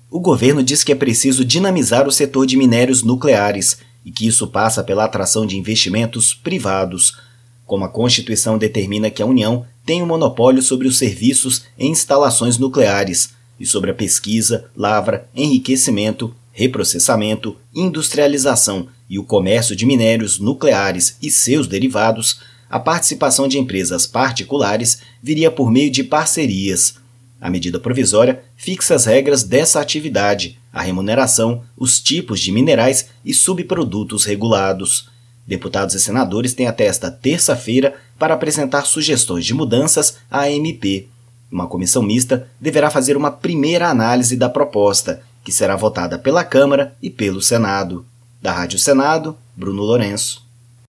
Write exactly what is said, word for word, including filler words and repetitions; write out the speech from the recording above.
O governo diz que é preciso dinamizar o setor de minérios nucleares e que isso passa pela atração de investimentos privados. Como a Constituição determina que a União tem o monopólio sobre os serviços em instalações nucleares e sobre a pesquisa, lavra, enriquecimento, reprocessamento, industrialização e o comércio de minérios nucleares e seus derivados, a participação de empresas particulares viria por meio de parcerias. A medida provisória fixa as regras dessa atividade, a remuneração, os tipos de minerais e subprodutos regulados. Deputados e senadores têm até esta terça-feira para apresentar sugestões de mudanças à M P. Uma comissão mista deverá fazer uma primeira análise da proposta, que será votada pela Câmara e pelo Senado. Da Rádio Senado, Bruno Lourenço.